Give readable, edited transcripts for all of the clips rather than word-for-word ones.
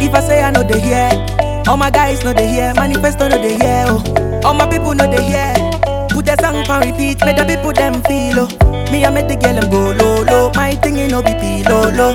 If I say I know they hear, all my guys know they hear, manifesto know they hear, oh. All my people know they hear. Put the song on repeat, make the people them feel, oh. Me I make the girl them go low, low. My thing ain't no BP low, low.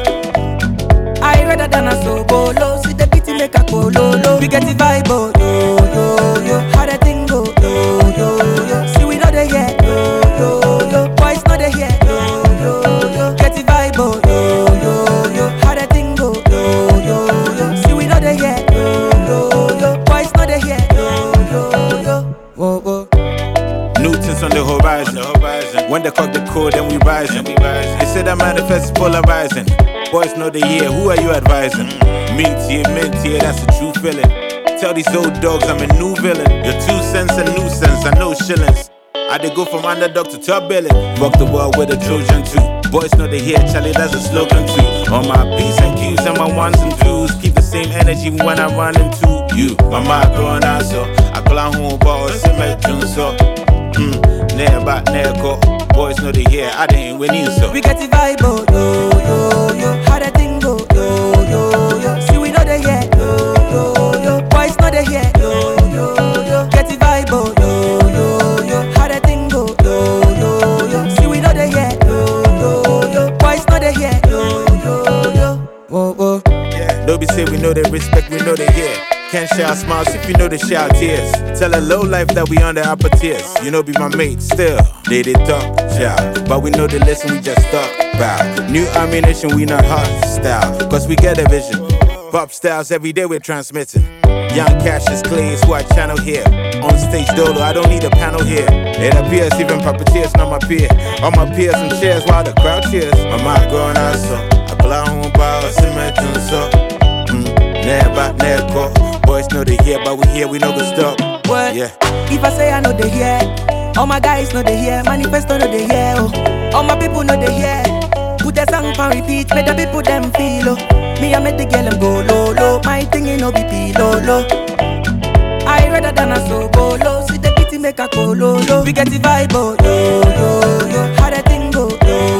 I rather than a so go low. See the pity make a go low, low. We get the vibe, oh, yo, yo, yo. How the thing go, yo, yo, yo. See we know they hear, yo, yo, yo. Boys know they hear, yo, yo, yo. Get the vibe, oh, yo, yo, yo. How the thing go, yo, yo, yo. See we know they hear, yo, yo, yo. Boys know they hear, yo, yo, yo. Whoa, whoa. Newton's on the horizon. When they cock the code, then we rising. They say that manifest is polarizing. Boys know the year, who are you advising? Minty, that's a true feeling. Tell these old dogs I'm a new villain. Your 2 cents a nuisance, I know shillings. I did go from underdog to top billing. Fuck the world with a Trojan too. Boys know they hear, Charlie, that's a slogan too. On my P's and Q's and my 1s and 2s. Keep the same energy when I run into you. My mind growing out so I call on home balls and make June so. Never, never. Boys know they hear, I didn't win you so. We get the vibe, oh, yo, yo, yo. How the thing go, yo, yo, yo. See we know they hear, yo, yo, yo. Boys know they hear, yo, yo, yo. Get the vibe, oh, yo, yo, yo. How the thing go, yo, yo, yo. See we know they hear, yo, yo, yo. Boys know they hear, yo, yo, yo. Whoa, whoa. Yeah. Don't be say we know they respect, we know they hear. Can't share our smiles if you know they share our tears. Tell a low life that we on the upper tiers. You know be my mate still. They talk, yeah. But we know they listen, we just talk. Bow. New ammunition, we not hostile. Cause we get a vision. Pop styles every day we're transmitting. Young Cassius Clay is who I channel here. On stage dolo, I don't need a panel here. It appears even puppeteers not my peer. All my peers and cheers while the crowd cheers. My mind growing out so I pull out on power, cemetery so. Never. Boys know they hear, but we here, we know go stop. What? Yeah. If I say I know they hear, all my guys know they hear, manifesto know they hear, oh. All my people know they hear. Put the song on repeat, make the people them feel, oh. Me I make the girl them go low, low. My thing ain't no BP low, low. I rather than a so go low. See the pity make a go low, low. We get the vibe, oh, yo, yo, yo. How the thing go, yo,